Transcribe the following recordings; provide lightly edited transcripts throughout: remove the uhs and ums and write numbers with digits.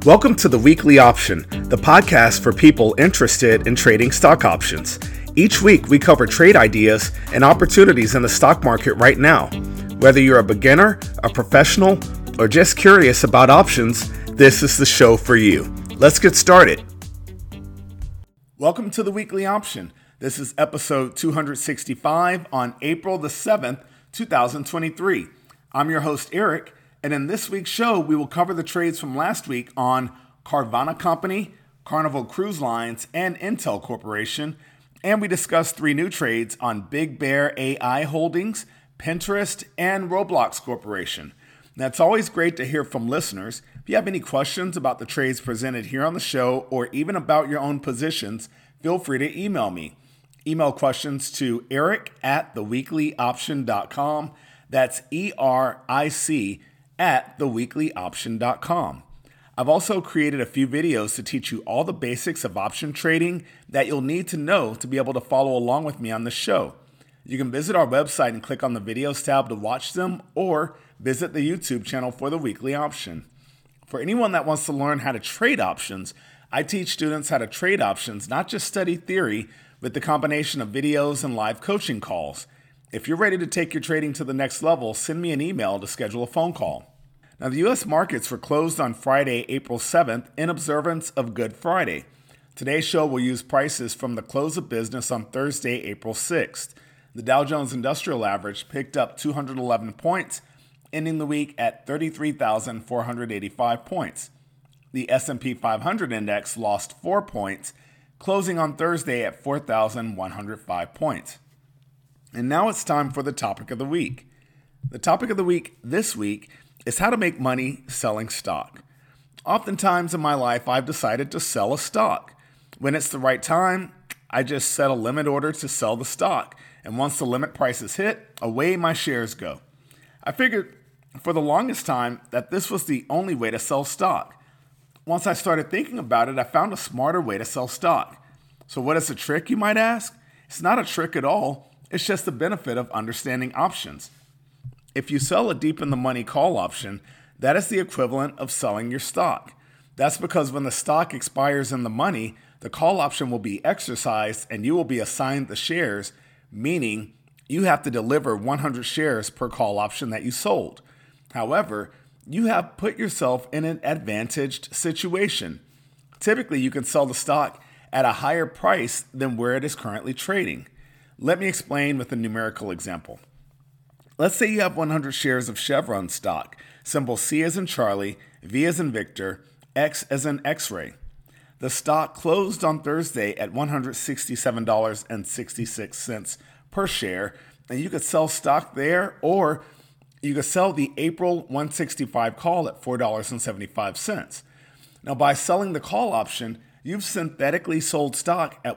Welcome to the Weekly Option, the podcast for people interested in trading stock options. Each week, we cover trade ideas and opportunities in the stock market right now. Whether you're a beginner, a professional, or just curious about options, this is the show for you. Let's get started. Welcome to the Weekly Option. This is episode 265 on April the 7th, 2023. I'm your host, Eric. And in this week's show, we will cover the trades from last week on Carvana Company, Carnival Cruise Lines, and Intel Corporation. And we discuss three new trades on Big Bear AI Holdings, Pinterest, and Roblox Corporation. Now, it's always great to hear from listeners. If you have any questions about the trades presented here on the show or even about your own positions, feel free to email me. Email questions to eric@theweeklyoption.com. That's ERIC@theweeklyoption.com. I've also created a few videos to teach you all the basics of option trading that you'll need to know to be able to follow along with me on the show. You can visit our website and click on the videos tab to watch them, or visit the YouTube channel for the Weekly Option. For anyone that wants to learn how to trade options, I teach students how to trade options, not just study theory, with the combination of videos and live coaching calls. If you're ready to take your trading to the next level, send me an email to schedule a phone call. Now, the U.S. markets were closed on Friday, April 7th, in observance of Good Friday. Today's show will use prices from the close of business on Thursday, April 6th. The Dow Jones Industrial Average picked up 211 points, ending the week at 33,485 points. The S&P 500 index lost 4 points, closing on Thursday at 4,105 points. And now it's time for the topic of the week. The topic of the week this week is how to make money selling stock. Oftentimes in my life, I've decided to sell a stock. When it's the right time, I just set a limit order to sell the stock. And once the limit price is hit, away my shares go. I figured for the longest time that this was the only way to sell stock. Once I started thinking about it, I found a smarter way to sell stock. So what is the trick, you might ask? It's not a trick at all. It's just the benefit of understanding options. If you sell a deep in the money call option, that is the equivalent of selling your stock. That's because when the stock expires in the money, the call option will be exercised and you will be assigned the shares, meaning you have to deliver 100 shares per call option that you sold. However, you have put yourself in an advantaged situation. Typically, you can sell the stock at a higher price than where it is currently trading. Let me explain with a numerical example. Let's say you have 100 shares of Chevron stock, symbol C as in Charlie, V as in Victor, X as in X-ray. The stock closed on Thursday at $167.66 per share, and you could sell stock there, or you could sell the April 165 call at $4.75. Now, by selling the call option, you've synthetically sold stock at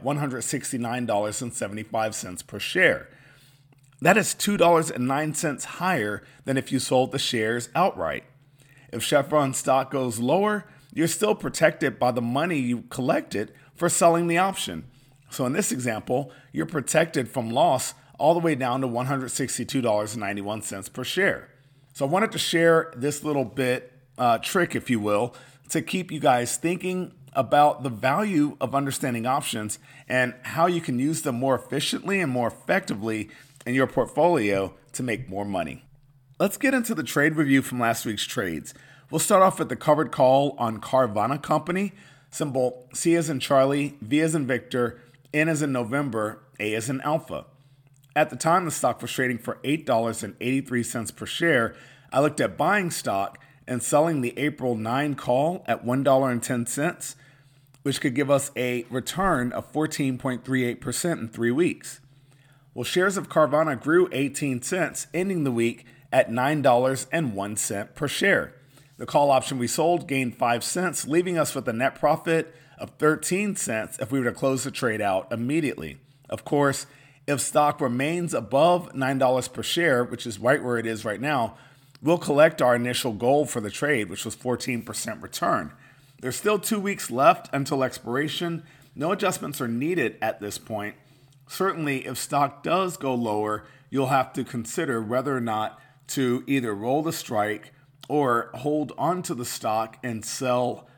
$169.75 per share. That is $2.09 higher than if you sold the shares outright. If Chevron stock goes lower, you're still protected by the money you collected for selling the option. So in this example, you're protected from loss all the way down to $162.91 per share. So I wanted to share this little bit trick, if you will, to keep you guys thinking about the value of understanding options and how you can use them more efficiently and more effectively in your portfolio to make more money. Let's get into the trade review from last week's trades. We'll start off with the covered call on Carvana Company, symbol C as in Charlie, V as in Victor, N as in November, A as in Alpha. At the time, the stock was trading for $8.83 per share. I looked at buying stock and selling the April 9 call at $1.10, which could give us a return of 14.38% in 3 weeks. Well, shares of Carvana grew 18 cents, ending the week at $9.01 per share. The call option we sold gained 5 cents, leaving us with a net profit of 13 cents if we were to close the trade out immediately. Of course, if stock remains above $9 per share, which is right where it is right now, we'll collect our initial goal for the trade, which was 14% return. There's still 2 weeks left until expiration. No adjustments are needed at this point. Certainly, if stock does go lower, you'll have to consider whether or not to either roll the strike or hold onto the stock and sell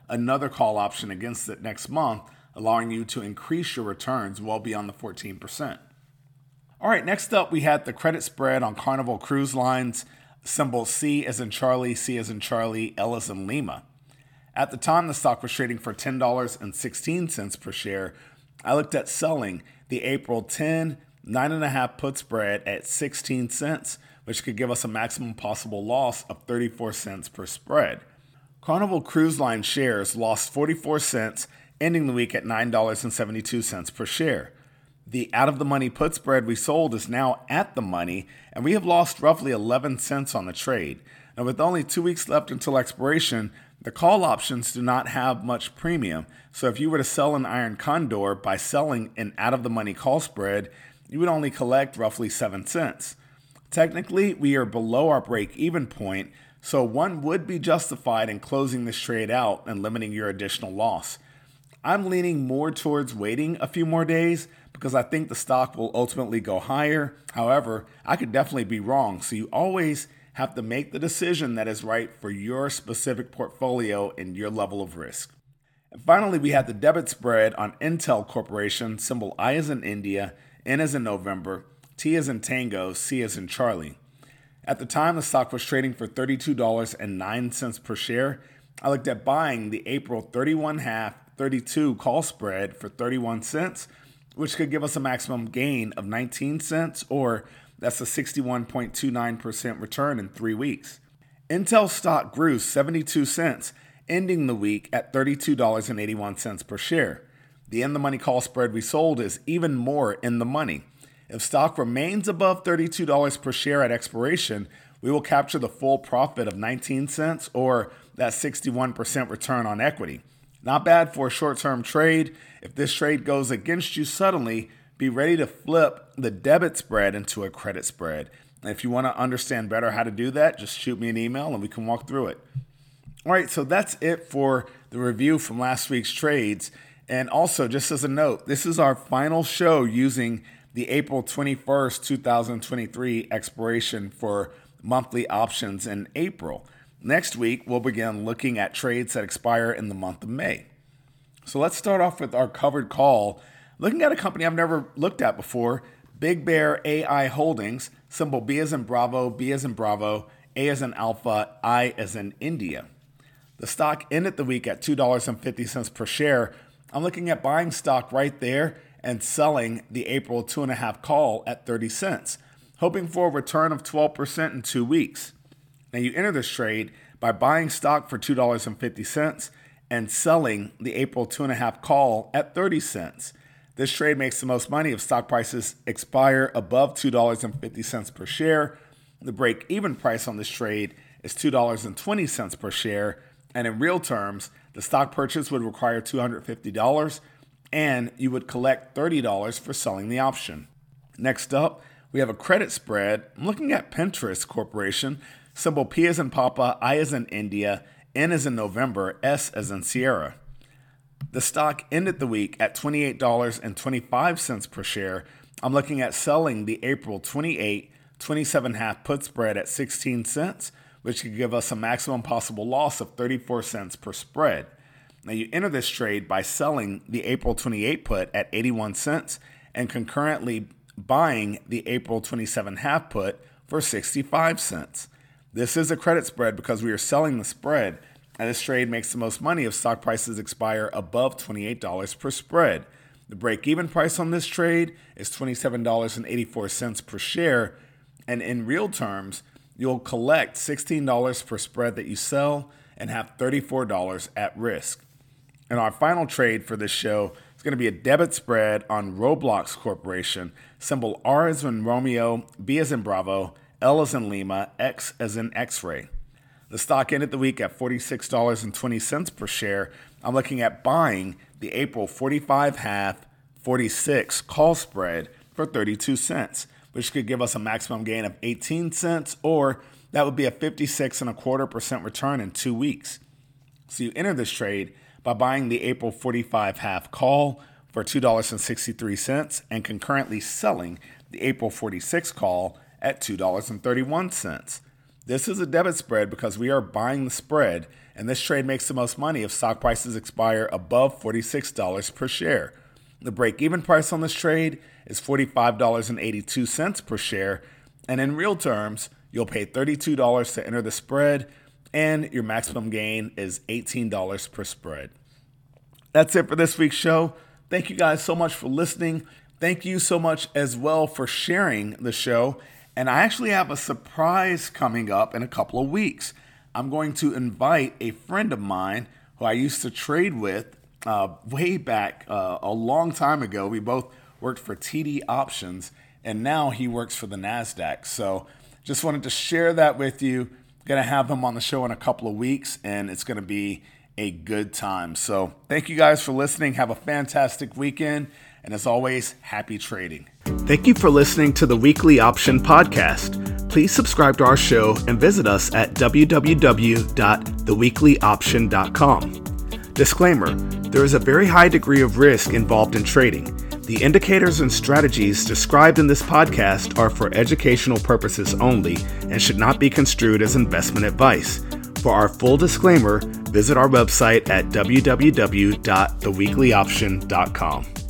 another call option against it next month, allowing you to increase your returns well beyond the 14%. All right, next up, we had the credit spread on Carnival Cruise Lines, symbol C as in Charlie, C as in Charlie, L as in Lima. At the time, the stock was trading for $10.16 per share. I looked at selling the April 10, 9.5 put spread at 16 cents, which could give us a maximum possible loss of 34 cents per spread. Carnival Cruise Line shares lost 44 cents, ending the week at $9.72 per share. The out-of-the-money put spread we sold is now at the money, and we have lost roughly 11 cents on the trade. Now, with only 2 weeks left until expiration, the call options do not have much premium, so if you were to sell an Iron Condor by selling an out-of-the-money call spread, you would only collect roughly 7 cents. Technically, we are below our break-even point, so one would be justified in closing this trade out and limiting your additional loss. I'm leaning more towards waiting a few more days because I think the stock will ultimately go higher. However, I could definitely be wrong, so you always have to make the decision that is right for your specific portfolio and your level of risk. And finally, we had the debit spread on Intel Corporation, symbol I as in India, N as in November, T as in Tango, C as in Charlie. At the time, the stock was trading for $32.09 per share. I looked at buying the April 31.5/32 call spread for 31 cents, which could give us a maximum gain of 19 cents, or that's a 61.29% return in 3 weeks. Intel stock grew 72 cents, ending the week at $32.81 per share. The in-the-money call spread we sold is even more in the money. If stock remains above $32 per share at expiration, we will capture the full profit of 19 cents, or that 61% return on equity. Not bad for a short-term trade. If this trade goes against you suddenly, be ready to flip the debit spread into a credit spread. And if you want to understand better how to do that, just shoot me an email and we can walk through it. All right, so that's it for the review from last week's trades. And also, just as a note, this is our final show using the April 21st, 2023 expiration for monthly options in April. Next week, we'll begin looking at trades that expire in the month of May. So let's start off with our covered call, looking at a company I've never looked at before, Big Bear AI Holdings, symbol B as in Bravo, B as in Bravo, A as in Alpha, I as in India. The stock ended the week at $2.50 per share. I'm looking at buying stock right there and selling the April 2.5 call at 30 cents, hoping for a return of 12% in 2 weeks. Now you enter this trade by buying stock for $2.50 and selling the April 2.5 call at 30 cents. This trade makes the most money if stock prices expire above $2.50 per share. The break-even price on this trade is $2.20 per share, and in real terms, the stock purchase would require $250, and you would collect $30 for selling the option. Next up, we have a credit spread. I'm looking at Pinterest Corporation, symbol P as in Papa, I as in India, N as in November, S as in Sierra. The stock ended the week at $28.25 per share. I'm looking at selling the April 28, 27.5 put spread at 16 cents, which could give us a maximum possible loss of 34 cents per spread. Now you enter this trade by selling the April 28 put at 81 cents and concurrently buying the April 27.5 put for 65 cents. This is a credit spread because we are selling the spread, and this trade makes the most money if stock prices expire above $28 per spread. The break-even price on this trade is $27.84 per share, and in real terms, you'll collect $16 per spread that you sell and have $34 at risk. And our final trade for this show is going to be a debit spread on Roblox Corporation, symbol R as in Romeo, B as in Bravo, L as in Lima, X as in X-ray. The stock ended the week at $46.20 per share. I'm looking at buying the April 45.5/46 call spread for 32 cents, which could give us a maximum gain of 18 cents, or that would be a 56.25% return in 2 weeks. So you enter this trade by buying the April 45.5 call for $2.63 and concurrently selling the April 46 call at $2.31. This is a debit spread because we are buying the spread, and this trade makes the most money if stock prices expire above $46 per share. The break-even price on this trade is $45.82 per share, and in real terms, you'll pay $32 to enter the spread, and your maximum gain is $18 per spread. That's it for this week's show. Thank you guys so much for listening. Thank you so much as well for sharing the show. And I actually have a surprise coming up in a couple of weeks. I'm going to invite a friend of mine who I used to trade with way back a long time ago. We both worked for TD Options, and now he works for the NASDAQ. So just wanted to share that with you. Going to have him on the show in a couple of weeks, and it's going to be a good time. So thank you guys for listening. Have a fantastic weekend. And as always, happy trading. Thank you for listening to the Weekly Option Podcast. Please subscribe to our show and visit us at www.theweeklyoption.com. Disclaimer, there is a very high degree of risk involved in trading. The indicators and strategies described in this podcast are for educational purposes only and should not be construed as investment advice. For our full disclaimer, visit our website at www.theweeklyoption.com.